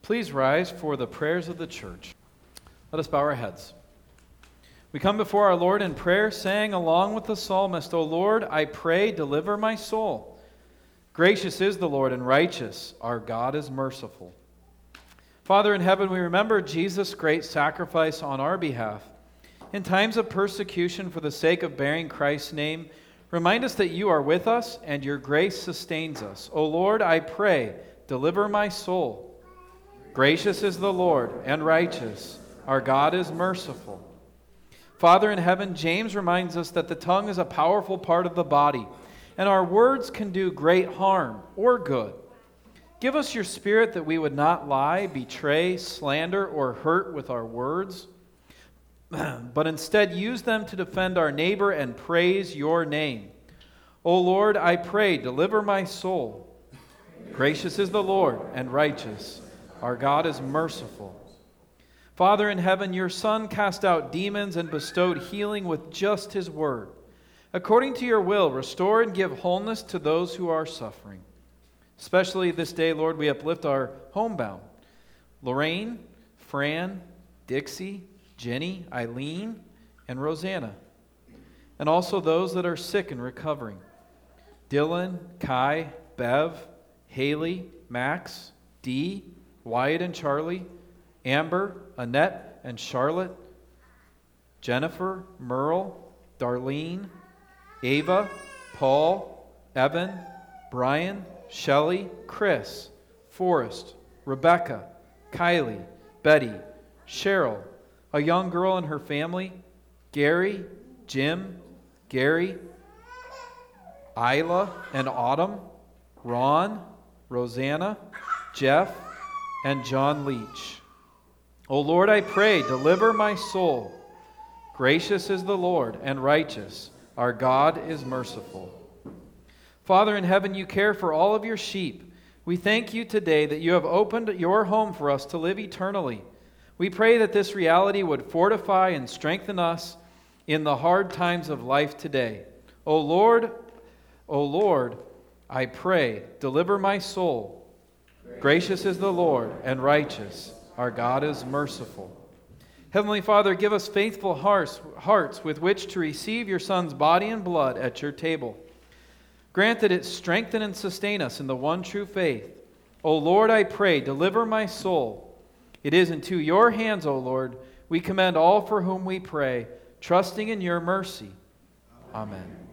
Please rise for the prayers of the church. Let us bow our heads. We come before our Lord in prayer, saying along with the psalmist, O Lord, I pray, deliver my soul. Gracious is the Lord and righteous. Our God is merciful. Father in heaven, we remember Jesus' great sacrifice on our behalf. In times of persecution for the sake of bearing Christ's name, remind us that you are with us and your grace sustains us. O Lord, I pray, deliver my soul. Gracious is the Lord and righteous. Our God is merciful. Father in heaven, James reminds us that the tongue is a powerful part of the body, and our words can do great harm or good. Give us your Spirit that we would not lie, betray, slander, or hurt with our words, but instead use them to defend our neighbor and praise your name. O Lord, I pray, deliver my soul. Gracious is the Lord and righteous. Our God is merciful. Father in heaven, your Son cast out demons and bestowed healing with just his word. According to your will, restore and give wholeness to those who are suffering. Especially this day, Lord, we uplift our homebound. Lorraine, Fran, Dixie, Jenny, Eileen, and Rosanna. And also those that are sick and recovering. Dylan, Kai, Bev, Haley, Max, Dee, Wyatt and Charlie, Amber, Annette and Charlotte, Jennifer, Merle, Darlene, Ava, Paul, Evan, Brian, Shelley, Chris, Forrest, Rebecca, Kylie, Betty, Cheryl, a young girl and her family, Gary, Jim, Gary, Isla and Autumn, Ron, Rosanna, Jeff, and John Leach. O Lord, I pray, deliver my soul. Gracious is the Lord and righteous. Our God is merciful. Father in heaven, you care for all of your sheep. We thank you today that you have opened your home for us to live eternally. We pray that this reality would fortify and strengthen us in the hard times of life today. O Lord, I pray, deliver my soul. Gracious is the Lord and righteous. Our God is merciful. Heavenly Father, give us faithful hearts with which to receive your Son's body and blood at your table. Grant that it strengthen and sustain us in the one true faith. O Lord, I pray, deliver my soul. It is into your hands, O Lord, we commend all for whom we pray, trusting in your mercy. Amen.